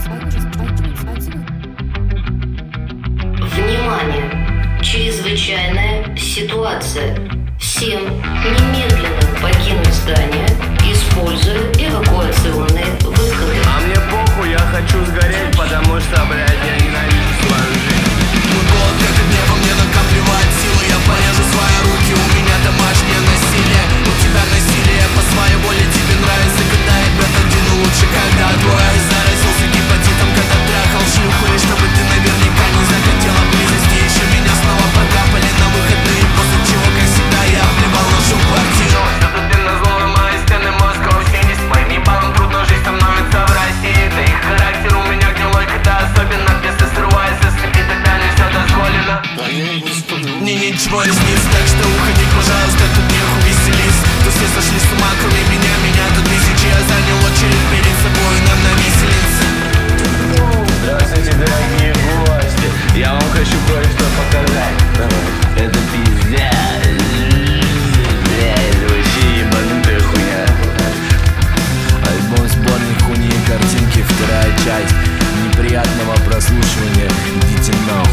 Внимание! Чрезвычайная ситуация. Всем немедленно покинуть здание, используя эвакуационные выходы. А мне похуй, я хочу сгореть, потому что, блядь, я ненавижу свою жизнь. Мой голод как и небо, мне накапливает силы. Я порежу свои руки, у меня домашнее насилие. У тебя насилие по своей воле, тебе нравится, когда ребят один, лучше когда двое. Заразился гепатитом, когда трахал шлюху, и чтобы ты наверняка не захотела близости. Еще меня снова подрапали на выходные, после чего, как всегда, я обливал нашу квартиру. Что тут день назло на мои стены Москва, 70 по ебалам, трудно жить становится в России. Да их характер у меня гнилой, когда особенно песня срывается с ноги, тогда не все дозволено. Мне ничего не снится, так что уходи, пожалуйста, тут нехуй веселись. Тут все сошли с ума, кроме меня, меня тут тысячи. Я занял очередь перед собой, нам на виселице. Здравствуйте, дорогие гости. Я вам хочу кое-что показать. Это пиздец. Это вообще ебанутая хуйня. Альбом сборник хуйни и картинки, вторая часть. Неприятного прослушивания, идите нахуй.